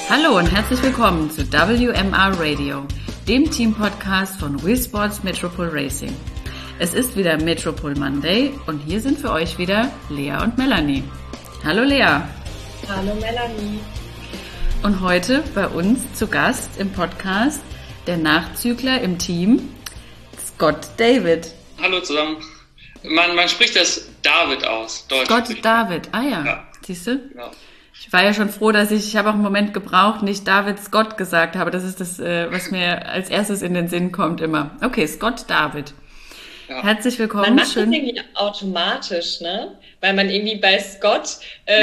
Hallo und herzlich willkommen zu WMR Radio, dem Team-Podcast von Wheel Sports Metropol Racing. Es ist wieder Metropol Monday und hier sind für euch wieder Lea und Melanie. Hallo Lea. Hallo Melanie. Und heute bei uns zu Gast im Podcast der Nachzügler im Team, Scott David. Hallo zusammen. Man spricht das David aus. Deutsch Scott David, ja. Siehst du? Genau. Ich war ja schon froh, dass ich habe auch einen Moment gebraucht, nicht David Scott gesagt habe. Das ist das, was mir als erstes in den Sinn kommt immer. Okay, Scott David. Ja. Herzlich willkommen. Man macht das irgendwie automatisch, ne? Weil man irgendwie bei Scott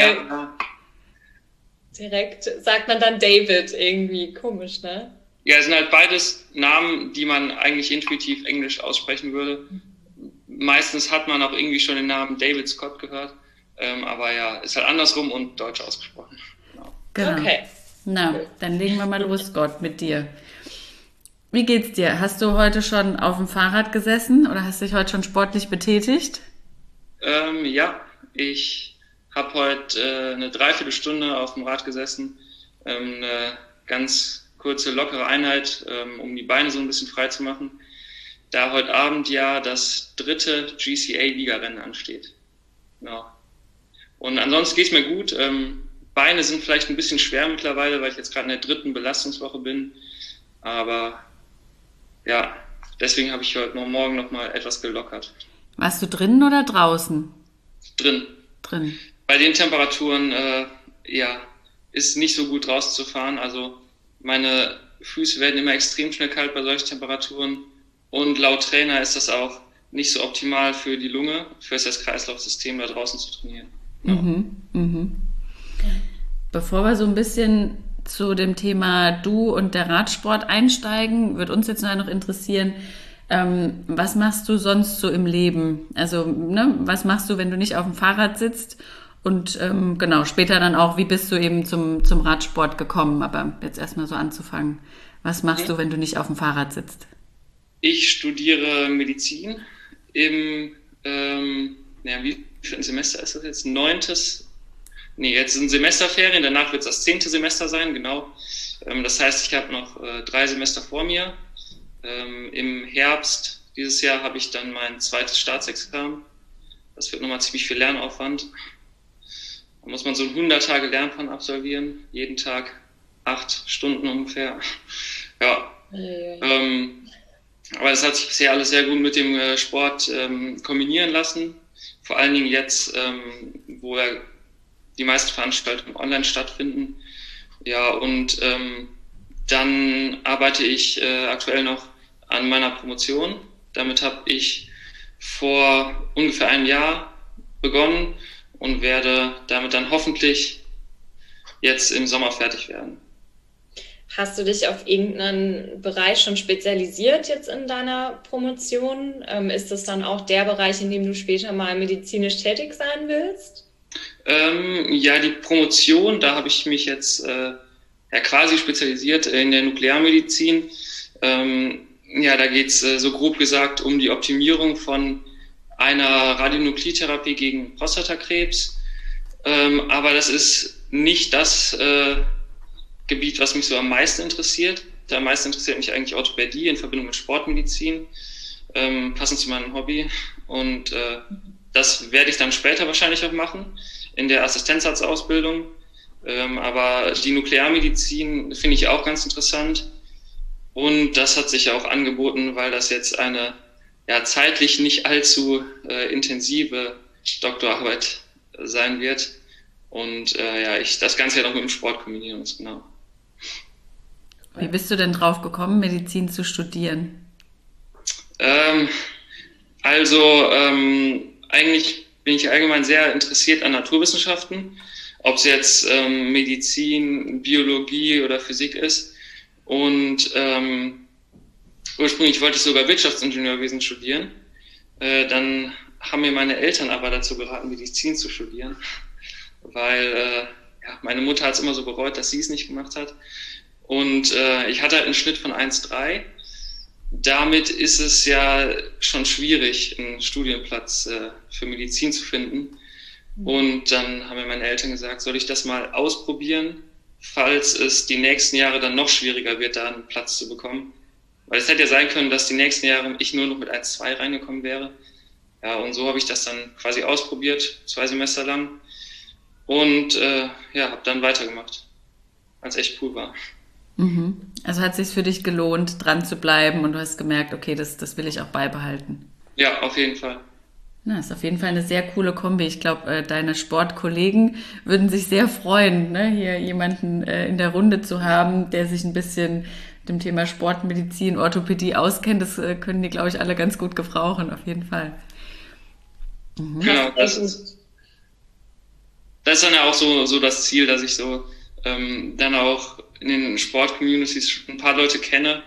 direkt sagt man dann David irgendwie. Komisch, ne? Ja, es sind halt beides Namen, die man eigentlich intuitiv Englisch aussprechen würde. Meistens hat man auch irgendwie schon den Namen David Scott gehört. Aber ja, ist halt andersrum und deutsch ausgesprochen. Genau. Okay. Na, dann legen wir mal los, Scott, mit dir. Wie geht's dir? Hast du heute schon auf dem Fahrrad gesessen oder hast dich heute schon sportlich betätigt? Ja, ich habe heute eine Dreiviertelstunde auf dem Rad gesessen. Eine ganz kurze, lockere Einheit, um die Beine so ein bisschen frei zu machen. Da heute Abend ja das 3. GCA-Ligarennen ansteht. Genau. Und ansonsten geht's mir gut. Beine sind vielleicht ein bisschen schwer mittlerweile, weil ich jetzt gerade in der 3. Belastungswoche bin. Aber ja, deswegen habe ich heute Morgen noch mal etwas gelockert. Warst du drinnen oder draußen? Drin. Bei den Temperaturen, ist nicht so gut draußen zu fahren. Also meine Füße werden immer extrem schnell kalt bei solchen Temperaturen. Und laut Trainer ist das auch nicht so optimal für die Lunge, für das Kreislaufsystem da draußen zu trainieren. Ja. Bevor wir so ein bisschen zu dem Thema Du und der Radsport einsteigen, wird uns jetzt noch interessieren, was machst du sonst so im Leben? Also, was machst du, wenn du nicht auf dem Fahrrad sitzt? Und später dann auch, wie bist du eben zum Radsport gekommen? Aber jetzt erstmal so anzufangen. Was machst du, wenn du nicht auf dem Fahrrad sitzt? Ich studiere Medizin im, wie viel Semester ist das jetzt? 9. Jetzt sind Semesterferien, danach wird es das 10. Semester sein, genau. Das heißt, ich habe noch 3 Semester vor mir. Im Herbst dieses Jahr habe ich dann mein 2. Staatsexamen. Das wird nochmal ziemlich viel Lernaufwand. Da muss man so 100 Tage Lernplan absolvieren, jeden Tag 8 Stunden ungefähr. Ja. Aber das hat sich bisher alles sehr gut mit dem Sport kombinieren lassen. Vor allen Dingen jetzt, wo ja die meisten Veranstaltungen online stattfinden. Ja, und dann arbeite ich aktuell noch an meiner Promotion. Damit habe ich vor ungefähr einem Jahr begonnen und werde damit dann hoffentlich jetzt im Sommer fertig werden. Hast du dich auf irgendeinen Bereich schon spezialisiert jetzt in deiner Promotion? Ist das dann auch der Bereich, in dem du später mal medizinisch tätig sein willst? Die Promotion, da habe ich mich jetzt quasi spezialisiert in der Nuklearmedizin. Da geht es so grob gesagt um die Optimierung von einer Radionukleidtherapie gegen Prostatakrebs. Aber das ist nicht das Gebiet, was mich so am meisten interessiert. Am meisten interessiert mich eigentlich Orthopädie in Verbindung mit Sportmedizin, passend zu meinem Hobby. Und das werde ich dann später wahrscheinlich auch machen, in der Assistenzarztausbildung. Aber die Nuklearmedizin finde ich auch ganz interessant. Und das hat sich auch angeboten, weil das jetzt eine zeitlich nicht allzu intensive Doktorarbeit sein wird. Und ich das Ganze ja noch mit dem Sport kombinieren muss, genau. Wie bist du denn drauf gekommen, Medizin zu studieren? Eigentlich bin ich allgemein sehr interessiert an Naturwissenschaften, ob es jetzt Medizin, Biologie oder Physik ist. Und ursprünglich wollte ich sogar Wirtschaftsingenieurwesen studieren. Dann haben mir meine Eltern aber dazu geraten, Medizin zu studieren, weil meine Mutter hat es immer so bereut, dass sie es nicht gemacht hat. Und ich hatte halt einen Schnitt von 1,3. Damit ist es ja schon schwierig, einen Studienplatz für Medizin zu finden. Und dann haben mir meine Eltern gesagt, soll ich das mal ausprobieren, falls es die nächsten Jahre dann noch schwieriger wird, da einen Platz zu bekommen. Weil es hätte ja sein können, dass die nächsten Jahre ich nur noch mit 1-2 reingekommen wäre. Ja, und so habe ich das dann quasi ausprobiert, 2 Semester lang. Und habe dann weitergemacht, als echt cool war. Also hat es sich für dich gelohnt, dran zu bleiben und du hast gemerkt, okay, das will ich auch beibehalten. Ja, auf jeden Fall. Na, ist auf jeden Fall eine sehr coole Kombi. Ich glaube, deine Sportkollegen würden sich sehr freuen, ne, hier jemanden in der Runde zu haben, der sich ein bisschen mit dem Thema Sportmedizin, Orthopädie auskennt. Das können die, glaube ich, alle ganz gut gebrauchen, auf jeden Fall. Genau, das ist dann ja auch so das Ziel, dass ich so dann auch in den Sport-Communities ein paar Leute kenne,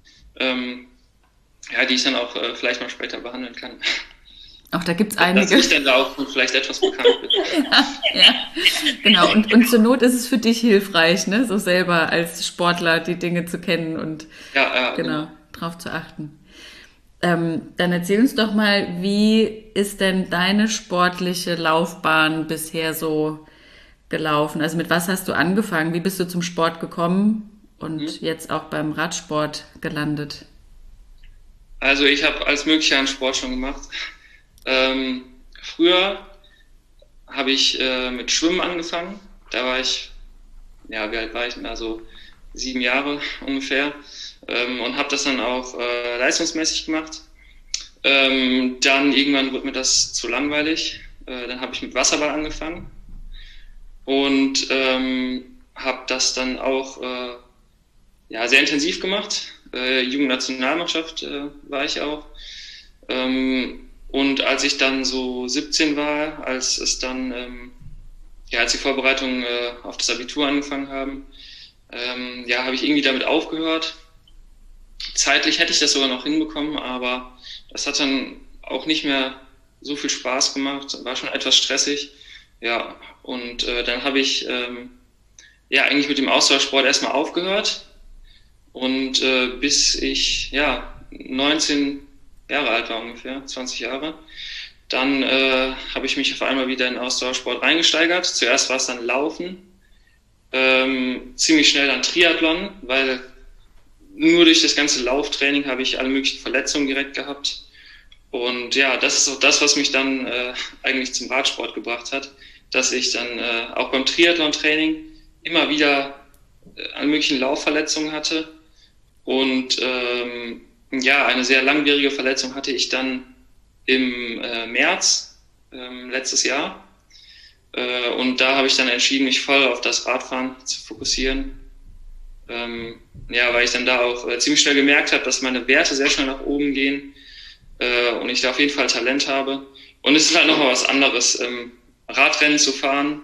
die ich dann auch vielleicht mal später behandeln kann. Auch da gibt's einige. Dass ich dann da auch vielleicht etwas bekannt bin. ja, genau. Und zur Not ist es für dich hilfreich, ne, so selber als Sportler die Dinge zu kennen und genau, drauf zu achten. Dann erzähl uns doch mal, wie ist denn deine sportliche Laufbahn bisher so gelaufen? Also mit was hast du angefangen? Wie bist du zum Sport gekommen und jetzt auch beim Radsport gelandet? Also ich habe alles Mögliche an Sport schon gemacht. Früher habe ich mit Schwimmen angefangen. Da war ich, wie alt war ich? Also 7 Jahre ungefähr. Und habe das dann auch leistungsmäßig gemacht. Dann irgendwann wurde mir das zu langweilig. Dann habe ich mit Wasserball angefangen und habe das dann auch sehr intensiv gemacht. Jugendnationalmannschaft war ich auch. Und als ich dann so 17 war, als es dann als die Vorbereitungen auf das Abitur angefangen haben, habe ich irgendwie damit aufgehört. Zeitlich hätte ich das sogar noch hinbekommen, aber das hat dann auch nicht mehr so viel Spaß gemacht, war schon etwas stressig. Ja, und dann habe ich eigentlich mit dem Ausdauersport erstmal aufgehört und bis ich 19 Jahre alt war ungefähr, 20 Jahre, dann habe ich mich auf einmal wieder in Ausdauersport reingesteigert. Zuerst war es dann Laufen, ziemlich schnell dann Triathlon, weil nur durch das ganze Lauftraining habe ich alle möglichen Verletzungen direkt gehabt. Und ja, das ist auch das, was mich dann eigentlich zum Radsport gebracht hat, dass ich dann auch beim Triathlon-Training immer wieder alle möglichen Laufverletzungen hatte. Und eine sehr langwierige Verletzung hatte ich dann im März letztes Jahr. Und da habe ich dann entschieden, mich voll auf das Radfahren zu fokussieren. Weil ich dann da auch ziemlich schnell gemerkt habe, dass meine Werte sehr schnell nach oben gehen und ich da auf jeden Fall Talent habe. Und es ist halt nochmal was anderes, Radrennen zu fahren,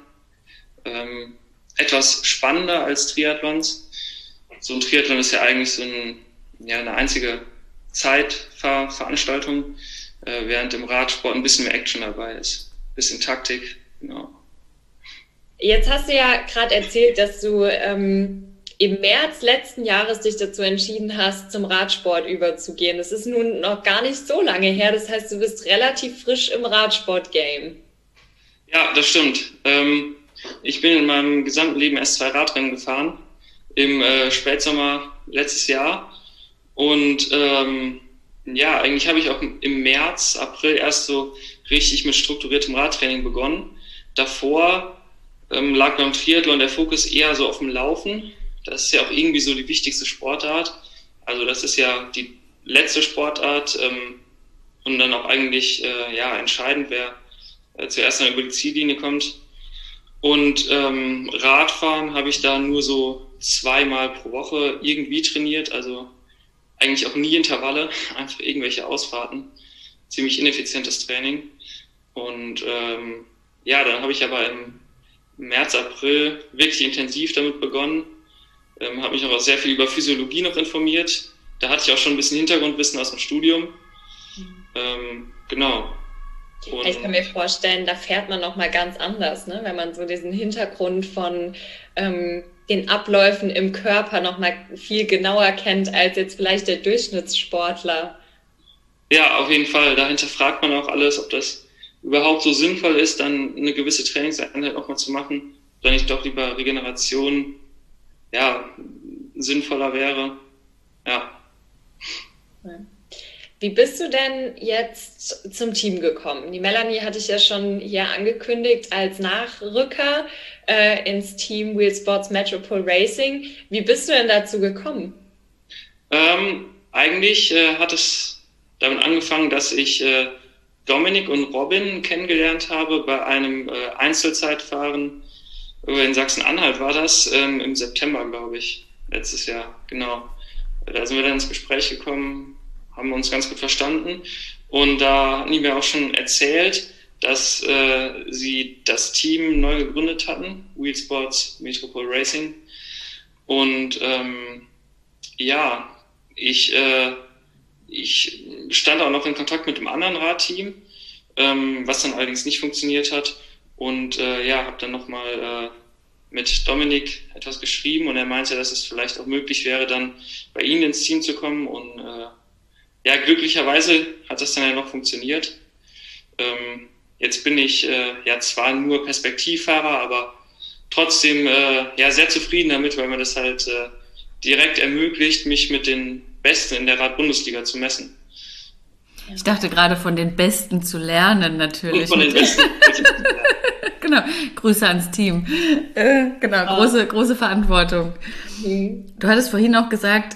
etwas spannender als Triathlons. So ein Triathlon ist ja eigentlich so eine einzige Zeitfahrveranstaltung, während im Radsport ein bisschen mehr Action dabei ist, ein bisschen Taktik, genau. Jetzt hast du ja gerade erzählt, dass du im März letzten Jahres dich dazu entschieden hast, zum Radsport überzugehen. Das ist nun noch gar nicht so lange her. Das heißt, du bist relativ frisch im Radsport-Game. Ja, das stimmt. Ich bin in meinem gesamten Leben erst 2 Radrennen gefahren. Im Spätsommer letztes Jahr. Und eigentlich habe ich auch im März, April erst so richtig mit strukturiertem Radtraining begonnen. Davor lag beim Triathlon der Fokus eher so auf dem Laufen. Das ist ja auch irgendwie so die wichtigste Sportart. Also das ist ja die letzte Sportart und dann auch eigentlich entscheidend, wer zuerst dann über die Ziellinie kommt. Und Radfahren habe ich da nur so 2-mal pro Woche irgendwie trainiert, also eigentlich auch nie Intervalle, einfach irgendwelche Ausfahrten. Ziemlich ineffizientes Training. Und dann habe ich aber im März, April wirklich intensiv damit begonnen. Habe mich auch sehr viel über Physiologie noch informiert. Da hatte ich auch schon ein bisschen Hintergrundwissen aus dem Studium. Genau. Und ich kann mir vorstellen, da fährt man noch mal ganz anders, ne? Wenn man so diesen Hintergrund von den Abläufen im Körper noch mal viel genauer kennt als jetzt vielleicht der Durchschnittssportler. Ja, auf jeden Fall. Dahinter fragt man auch alles, ob das überhaupt so sinnvoll ist, dann eine gewisse Trainingseinheit noch mal zu machen, oder nicht doch lieber Regeneration ja, sinnvoller wäre. Ja. Wie bist du denn jetzt zum Team gekommen? Die Melanie hatte ich ja schon hier angekündigt als Nachrücker ins Team Wheel Sports Metropole Racing. Wie bist du denn dazu gekommen? Eigentlich hat es damit angefangen, dass ich Dominik und Robin kennengelernt habe bei einem Einzelzeitfahren in Sachsen-Anhalt war das, im September, glaube ich, letztes Jahr, genau. Da sind wir dann ins Gespräch gekommen, haben uns ganz gut verstanden und da hatten die mir auch schon erzählt, dass sie das Team neu gegründet hatten, Wheel Sports Metropole Racing. Und ja, ich stand auch noch in Kontakt mit dem anderen Radteam, was dann allerdings nicht funktioniert hat. Und ja, habe dann nochmal mit Dominik etwas geschrieben und er meinte, dass es vielleicht auch möglich wäre, dann bei ihnen ins Team zu kommen. Und ja, glücklicherweise hat das dann ja noch funktioniert. Jetzt bin ich ja zwar nur Perspektivfahrer, aber trotzdem ja sehr zufrieden damit, weil mir das halt direkt ermöglicht, mich mit den Besten in der Radbundesliga zu messen. Ich dachte gerade von den Besten zu lernen, natürlich. Und von den Besten. Genau, Grüße ans Team. Genau, große Verantwortung. Du hattest vorhin auch gesagt,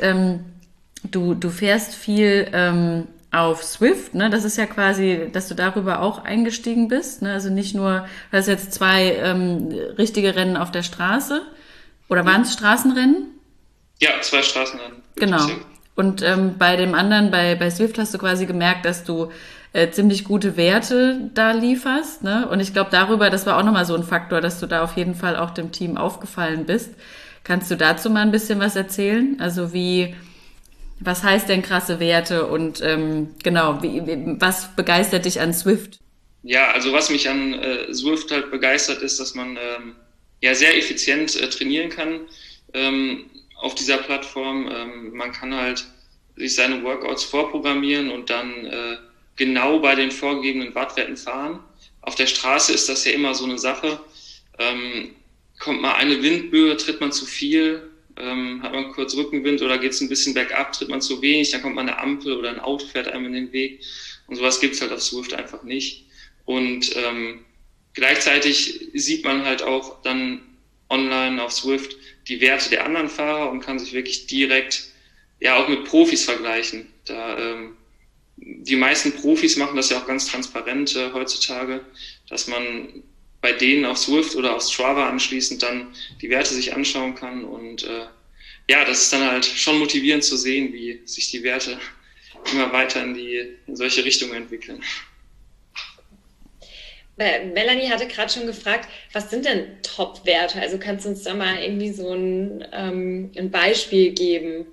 du fährst viel auf Zwift, ne? Das ist ja quasi, dass du darüber auch eingestiegen bist, ne? Also nicht nur, du hast jetzt 2 richtige Rennen auf der Straße, oder waren es Straßenrennen? Ja, 2 Straßenrennen. Genau. Und bei dem anderen, bei Zwift hast du quasi gemerkt, dass du ziemlich gute Werte da lieferst, ne? Und ich glaube darüber, das war auch nochmal so ein Faktor, dass du da auf jeden Fall auch dem Team aufgefallen bist. Kannst du dazu mal ein bisschen was erzählen? Also was heißt denn krasse Werte und genau, was begeistert dich an Zwift? Ja, also was mich an Zwift halt begeistert ist, dass man ja sehr effizient trainieren kann auf dieser Plattform. Man kann halt sich seine Workouts vorprogrammieren und dann genau bei den vorgegebenen Wattwerten fahren. Auf der Straße ist das ja immer so eine Sache. Kommt mal eine Windböe, tritt man zu viel, hat man kurz Rückenwind oder geht es ein bisschen bergab, tritt man zu wenig, dann kommt mal eine Ampel oder ein Auto fährt einem in den Weg. Und sowas gibt's halt auf Zwift einfach nicht. Und gleichzeitig sieht man halt auch dann online auf Zwift die Werte der anderen Fahrer und kann sich wirklich direkt ja auch mit Profis vergleichen. Da die meisten Profis machen das ja auch ganz transparent heutzutage, dass man bei denen auf Zwift oder auf Strava anschließend dann die Werte sich anschauen kann und ja, das ist dann halt schon motivierend zu sehen, wie sich die Werte immer weiter in solche Richtungen entwickeln. Melanie hatte gerade schon gefragt, was sind denn Top-Werte? Also kannst du uns da mal irgendwie so ein Beispiel geben?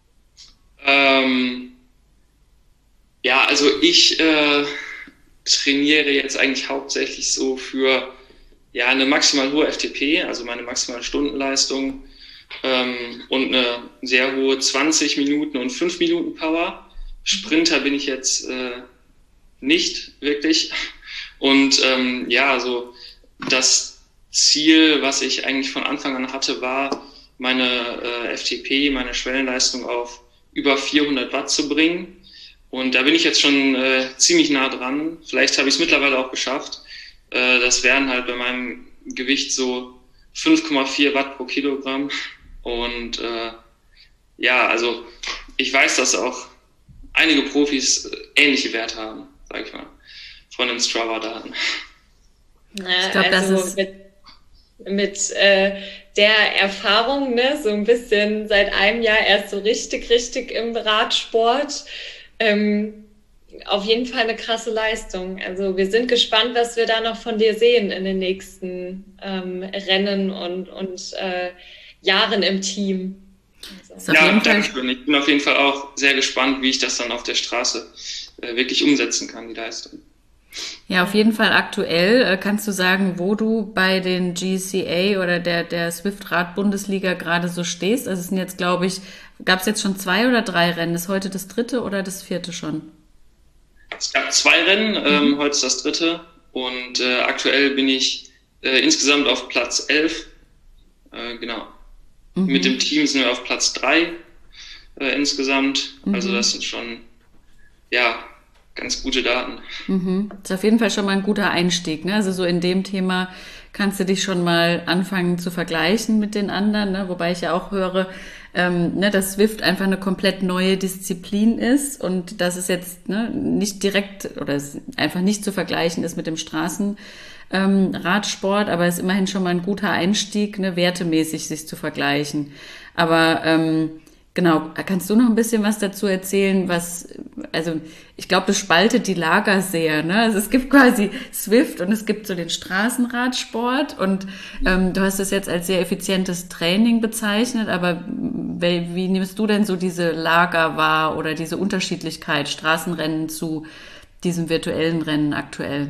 Ja, also ich trainiere jetzt eigentlich hauptsächlich so für ja eine maximal hohe FTP, also meine maximale Stundenleistung und eine sehr hohe 20 Minuten und 5 Minuten Power. Sprinter bin ich jetzt nicht wirklich. Und ja, so das Ziel, was ich eigentlich von Anfang an hatte, war, meine FTP, meine Schwellenleistung auf über 400 Watt zu bringen. Und da bin ich jetzt schon ziemlich nah dran. Vielleicht habe ich es mittlerweile auch geschafft. Das wären halt bei meinem Gewicht so 5,4 Watt pro Kilogramm. Und ja, also ich weiß, dass auch einige Profis ähnliche Werte haben, sage ich mal, von den Strava-Daten. Ich glaube, also das ist mit der Erfahrung, ne, so ein bisschen seit einem Jahr erst so richtig im Radsport. Auf jeden Fall eine krasse Leistung. Also wir sind gespannt, was wir da noch von dir sehen in den nächsten Rennen und Jahren im Team. Also. Ja, danke schön. Ich bin auf jeden Fall auch sehr gespannt, wie ich das dann auf der Straße wirklich umsetzen kann, die Leistung. Ja, auf jeden Fall aktuell. Kannst du sagen, wo du bei den GCA oder der Zwift-Rad-Bundesliga gerade so stehst? Also es sind jetzt, glaube ich, gab es jetzt schon 2 oder 3 Rennen? Ist heute das 3. oder das 4. schon? Es gab 2 Rennen, heute ist das 3. Und aktuell bin ich insgesamt auf Platz 11. Genau. Mit dem Team sind wir auf Platz 3 insgesamt. Also das sind schon, ja, ganz gute Daten. Das ist auf jeden Fall schon mal ein guter Einstieg, ne? Also so in dem Thema kannst du dich schon mal anfangen zu vergleichen mit den anderen, ne? Wobei ich ja auch höre, ne, dass Zwift einfach eine komplett neue Disziplin ist und dass es jetzt nicht direkt oder einfach nicht zu vergleichen ist mit dem Straßenradsport, aber es ist immerhin schon mal ein guter Einstieg, ne, wertemäßig sich zu vergleichen. Aber genau, kannst du noch ein bisschen was dazu erzählen, also ich glaube, das spaltet die Lager sehr, ne? Also es gibt quasi Zwift und es gibt so den Straßenradsport und du hast es jetzt als sehr effizientes Training bezeichnet, aber wie nimmst du denn so diese Lager wahr oder diese Unterschiedlichkeit Straßenrennen zu diesem virtuellen Rennen aktuell?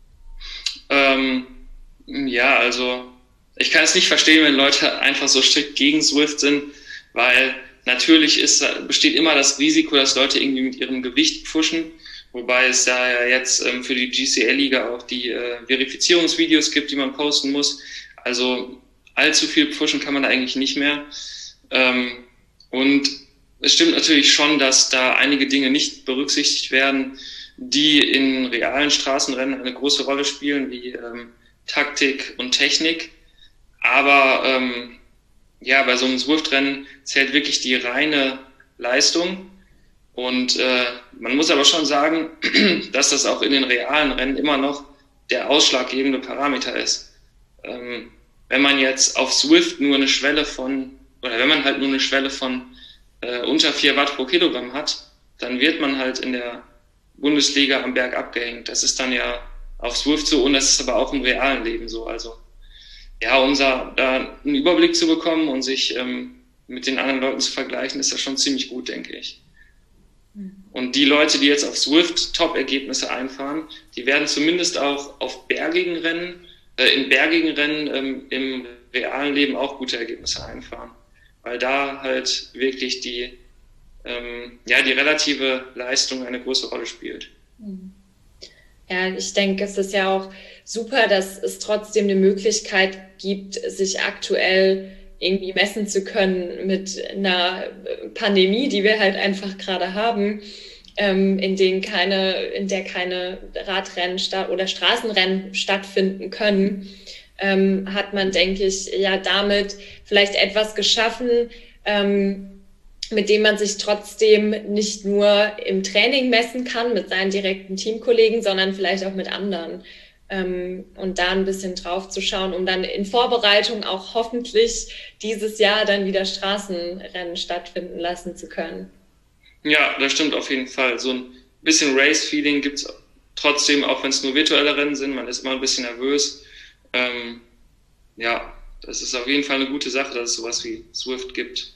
Ja, also ich kann es nicht verstehen, wenn Leute einfach so strikt gegen Zwift sind, weil natürlich besteht immer das Risiko, dass Leute irgendwie mit ihrem Gewicht pushen, wobei es ja jetzt für die GCL-Liga auch die Verifizierungsvideos gibt, die man posten muss. Also allzu viel pushen kann man da eigentlich nicht mehr. Und es stimmt natürlich schon, dass da einige Dinge nicht berücksichtigt werden, die in realen Straßenrennen eine große Rolle spielen, wie Taktik und Technik. Aber ja, bei so einem Zwift-Rennen zählt wirklich die reine Leistung. Und man muss aber schon sagen, dass das auch in den realen Rennen immer noch der ausschlaggebende Parameter ist. Wenn man jetzt auf Zwift wenn man halt nur eine Schwelle von unter 4 Watt pro Kilogramm hat, dann wird man halt in der Bundesliga am Berg abgehängt. Das ist dann ja auf Zwift so und das ist aber auch im realen Leben so. Also ja, um da einen Überblick zu bekommen und sich mit den anderen Leuten zu vergleichen, ist das schon ziemlich gut, denke ich. Und die Leute, die jetzt auf Zwift Top-Ergebnisse einfahren, die werden zumindest auch auf bergigen Rennen, im realen Leben auch gute Ergebnisse einfahren. Weil da halt wirklich die relative Leistung eine große Rolle spielt. Ja, ich denke, es ist ja auch super, dass es trotzdem eine Möglichkeit gibt, sich aktuell irgendwie messen zu können mit einer Pandemie, die wir halt einfach gerade haben, in der keine Radrennen oder Straßenrennen stattfinden können, hat man, denke ich, ja damit vielleicht etwas geschaffen, mit dem man sich trotzdem nicht nur im Training messen kann mit seinen direkten Teamkollegen, sondern vielleicht auch mit anderen. Und da ein bisschen drauf zu schauen, um dann in Vorbereitung auch hoffentlich dieses Jahr dann wieder Straßenrennen stattfinden lassen zu können. Ja, das stimmt auf jeden Fall. So ein bisschen Race-Feeling gibt's trotzdem, auch wenn es nur virtuelle Rennen sind. Man ist immer ein bisschen nervös. Ja, das ist auf jeden Fall eine gute Sache, dass es sowas wie Zwift gibt.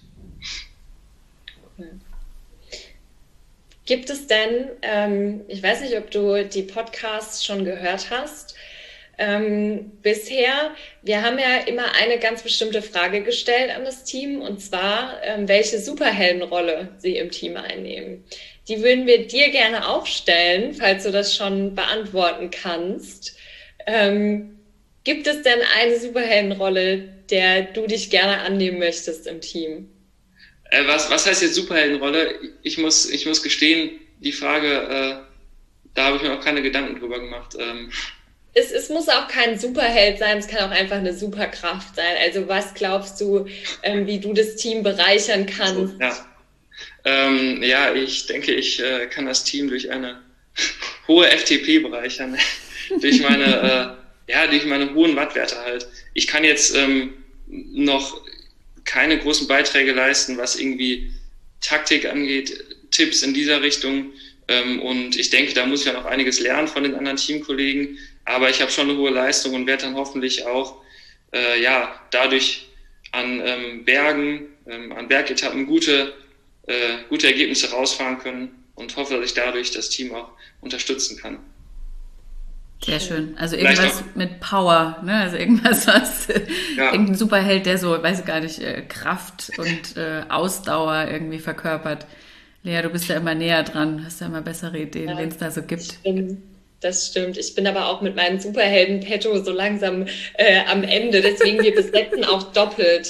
Gibt es denn, ich weiß nicht, ob du die Podcasts schon gehört hast, bisher, wir haben ja immer eine ganz bestimmte Frage gestellt an das Team, und zwar, welche Superheldenrolle sie im Team einnehmen. Die würden wir dir gerne auch stellen, falls du das schon beantworten kannst. Gibt es denn eine Superheldenrolle, der du dich gerne annehmen möchtest im Team? Was heißt jetzt Superheldenrolle? Ich muss gestehen, die Frage, da habe ich mir auch keine Gedanken drüber gemacht. Es muss auch kein Superheld sein, es kann auch einfach eine Superkraft sein. Also was glaubst du, wie du das Team bereichern kannst? Ja, ich denke, ich kann das Team durch eine hohe FTP bereichern. durch meine hohen Wattwerte halt. Ich kann jetzt noch keine großen Beiträge leisten, was irgendwie Taktik angeht, Tipps in dieser Richtung. Und ich denke, da muss ich ja noch einiges lernen von den anderen Teamkollegen. Aber ich habe schon eine hohe Leistung und werde dann hoffentlich auch dadurch an Bergetappen gute Ergebnisse rausfahren können und hoffe, dass ich dadurch das Team auch unterstützen kann. Sehr schön. Also irgendwas mit Power, ne? Also irgendwas, irgendein Superheld, der so, weiß ich gar nicht, Kraft und Ausdauer irgendwie verkörpert. Lea, du bist ja immer näher dran, hast ja immer bessere Ideen, wen es da so gibt. Das stimmt. Ich bin aber auch mit meinem Superhelden-Petto so langsam am Ende, deswegen wir besetzen auch doppelt.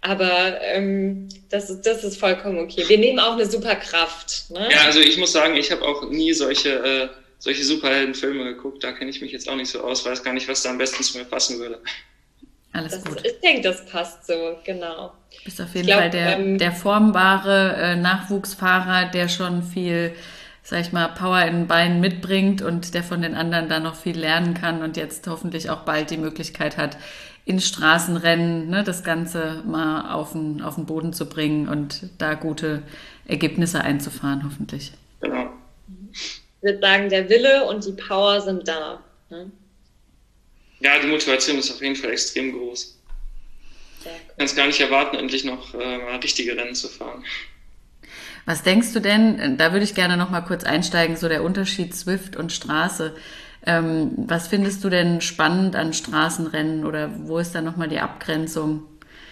Aber das ist vollkommen okay. Wir nehmen auch eine Superkraft. Ne? Ja, also ich muss sagen, ich habe auch nie solche Superheldenfilme geguckt. Da kenne ich mich jetzt auch nicht so aus, weiß gar nicht, was da am besten zu mir passen würde. Alles gut. Ich denke, das passt so, genau. Du bist auf jeden Fall der formbare Nachwuchsfahrer, der schon viel, sag ich mal, Power in den Beinen mitbringt und der von den anderen da noch viel lernen kann und jetzt hoffentlich auch bald die Möglichkeit hat, in Straßenrennen, ne, das Ganze mal auf den Boden zu bringen und da gute Ergebnisse einzufahren, hoffentlich. Genau. Ich würde sagen, der Wille und die Power sind da. Ne? Ja, die Motivation ist auf jeden Fall extrem groß. Ich kann es gar nicht erwarten, endlich noch mal richtige Rennen zu fahren. Was denkst du denn, da würde ich gerne noch mal kurz einsteigen, so der Unterschied Zwift und Straße. Was findest du denn spannend an Straßenrennen oder wo ist da noch mal die Abgrenzung?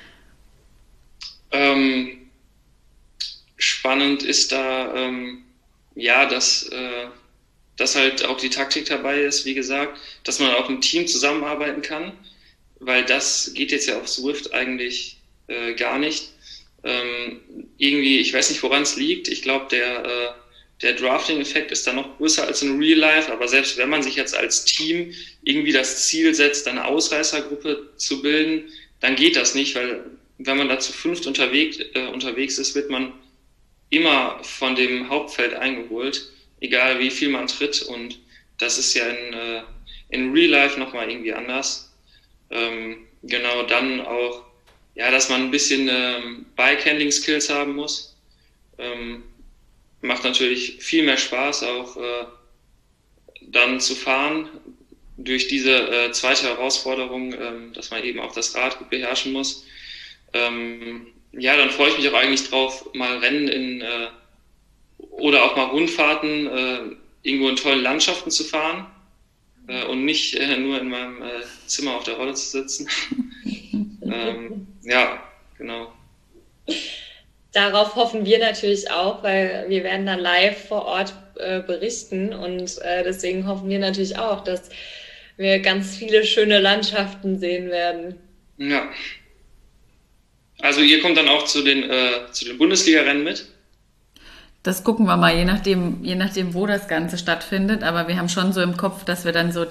Spannend ist da, dass halt auch die Taktik dabei ist, wie gesagt, dass man auch im Team zusammenarbeiten kann, weil das geht jetzt ja auf Zwift eigentlich gar nicht. Irgendwie, ich weiß nicht, woran es liegt. Ich glaube, der Drafting-Effekt ist da noch größer als in Real Life, aber selbst wenn man sich jetzt als Team irgendwie das Ziel setzt, eine Ausreißergruppe zu bilden, dann geht das nicht, weil wenn man da zu 5 unterwegs ist, wird man immer von dem Hauptfeld eingeholt, egal wie viel man tritt, und das ist ja in Real Life nochmal irgendwie anders. Genau, dann auch, ja, dass man ein bisschen Bike-Handling-Skills haben muss. Macht natürlich viel mehr Spaß, auch dann zu fahren durch diese zweite Herausforderung, dass man eben auch das Rad gut beherrschen muss. Ja, dann freue ich mich auch eigentlich drauf, mal Rennen oder auch mal Rundfahrten irgendwo in tollen Landschaften zu fahren und nicht nur in meinem Zimmer auf der Rolle zu sitzen. Ja, genau. Darauf hoffen wir natürlich auch, weil wir werden dann live vor Ort berichten und deswegen hoffen wir natürlich auch, dass wir ganz viele schöne Landschaften sehen werden. Ja. Also ihr kommt dann auch zu den Bundesliga-Rennen mit? Das gucken wir mal, je nachdem, wo das Ganze stattfindet. Aber wir haben schon so im Kopf, dass wir dann so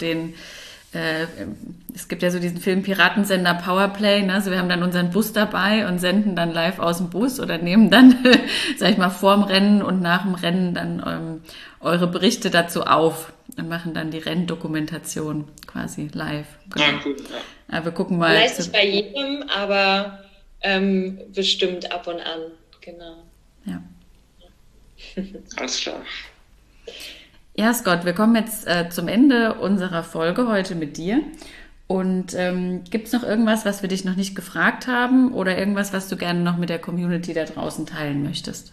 es gibt ja so diesen Film Piratensender Powerplay, ne? Also wir haben dann unseren Bus dabei und senden dann live aus dem Bus oder nehmen dann, sag ich mal, vorm Rennen und nach dem Rennen dann eure Berichte dazu auf und machen dann die Renndokumentation quasi live. Genau. Ah, cool, ja. Aber wir gucken mal. Vielleicht nicht bei jedem, aber bestimmt ab und an, genau. Ja. Alles klar. Ja, Scott, wir kommen jetzt zum Ende unserer Folge heute mit dir. Und gibt es noch irgendwas, was wir dich noch nicht gefragt haben oder irgendwas, was du gerne noch mit der Community da draußen teilen möchtest?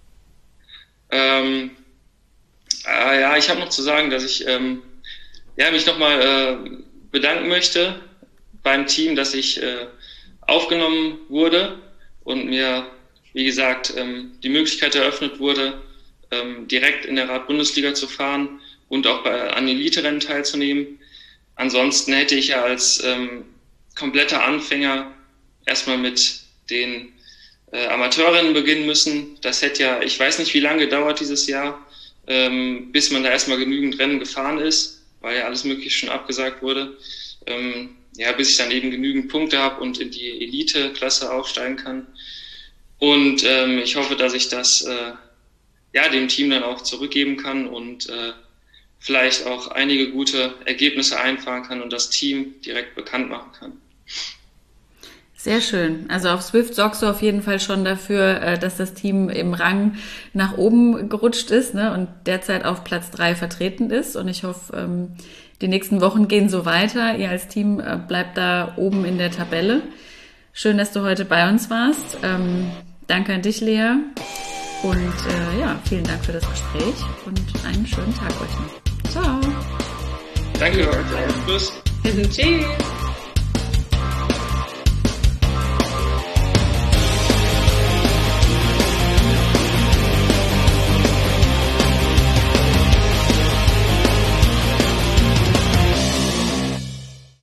Ja, ich habe noch zu sagen, dass ich mich nochmal bedanken möchte beim Team, dass ich aufgenommen wurde und mir, wie gesagt, die Möglichkeit eröffnet wurde, direkt in der Rad-Bundesliga zu fahren und auch an Elite-Rennen teilzunehmen. Ansonsten hätte ich ja als kompletter Anfänger erstmal mit den Amateurrennen beginnen müssen. Das hätte ja, ich weiß nicht, wie lange gedauert dieses Jahr, bis man da erstmal genügend Rennen gefahren ist, weil ja alles Mögliche schon abgesagt wurde. Bis ich dann eben genügend Punkte habe und in die Elite-Klasse aufsteigen kann. Und ich hoffe, dass ich das dem Team dann auch zurückgeben kann und vielleicht auch einige gute Ergebnisse einfahren kann und das Team direkt bekannt machen kann. Sehr schön. Also auf Zwift sorgst du auf jeden Fall schon dafür, dass das Team im Rang nach oben gerutscht ist, ne, und derzeit auf Platz 3 vertreten ist. Und ich hoffe, die nächsten Wochen gehen so weiter. Ihr als Team bleibt da oben in der Tabelle. Schön, dass du heute bei uns warst. Danke an dich, Lea. Und vielen Dank für das Gespräch und einen schönen Tag euch noch. Ciao. Danke. Tschüss. Tschüss.